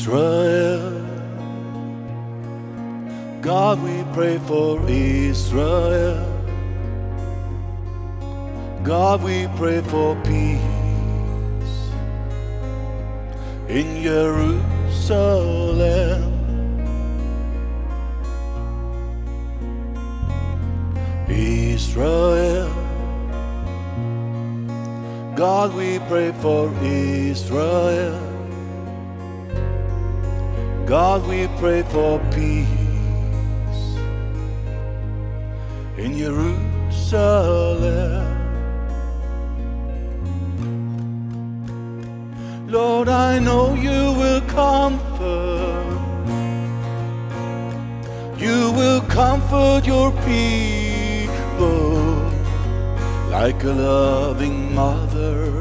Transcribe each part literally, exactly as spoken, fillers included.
Israel, God, we pray for Israel. God, we pray for peace in Jerusalem. Israel, God, we pray for Israel. God, we pray for peace in Jerusalem. Lord, I know you will comfort. You will comfort your people like a loving mother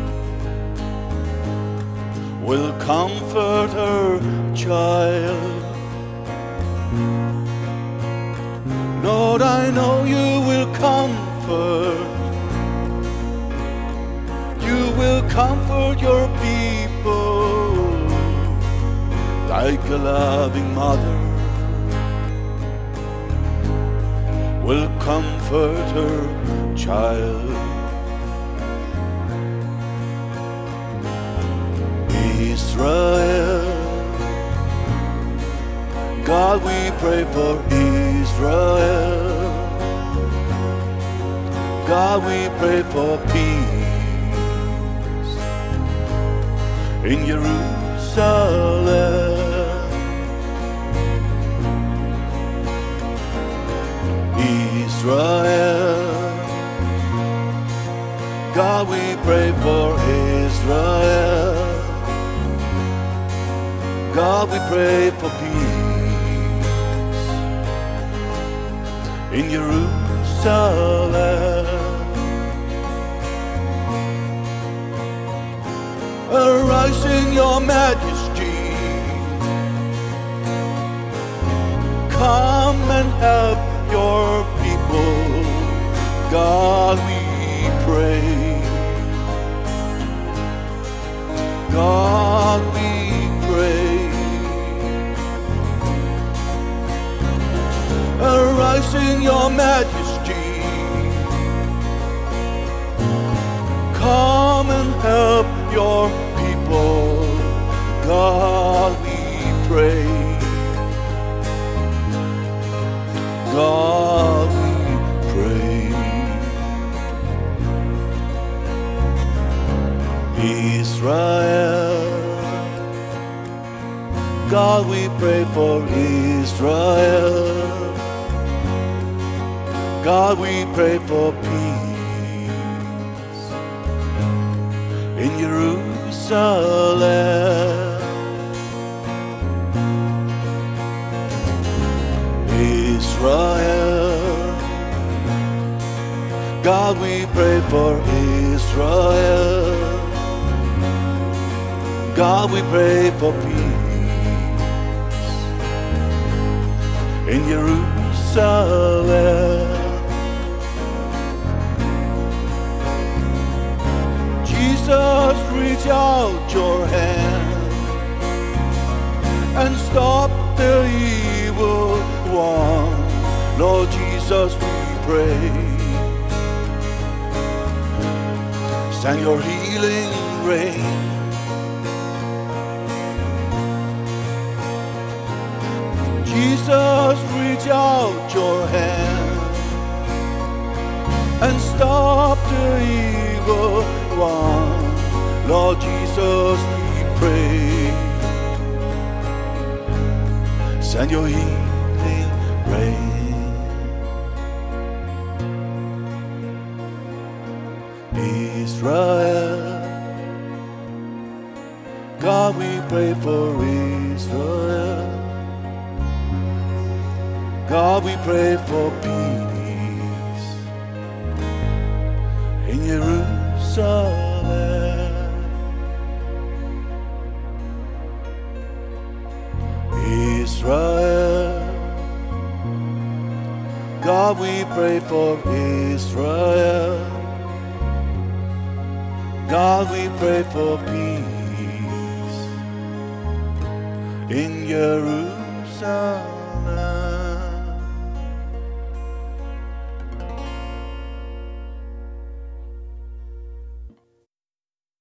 will comfort her child. Lord, I know you will comfort. You will comfort your people like a loving mother will comfort her child. Israel, God, we pray for Israel. God, we pray for peace in Jerusalem. Israel, God, we pray for Israel. God, we pray for peace in Jerusalem. Arise in your majesty, come and help your people. God, we pray. God, we pray. Arise in your majesty, come and help your people. God, we pray. God, we pray. Israel, God, we pray for Israel. God, we pray for peace in Jerusalem. Israel, God, we pray for Israel. God, we pray for peace in Jerusalem. Jesus, reach out your hand and stop the evil one. Lord Jesus, we pray. Send your healing rain. Jesus, reach out your hand and stop the evil one. Lord Jesus, we pray. Send your healing rain. Israel, God, we pray for Israel. God, we pray for peace in Jerusalem. Israel, God, we pray for Israel. God, we pray for peace in Jerusalem.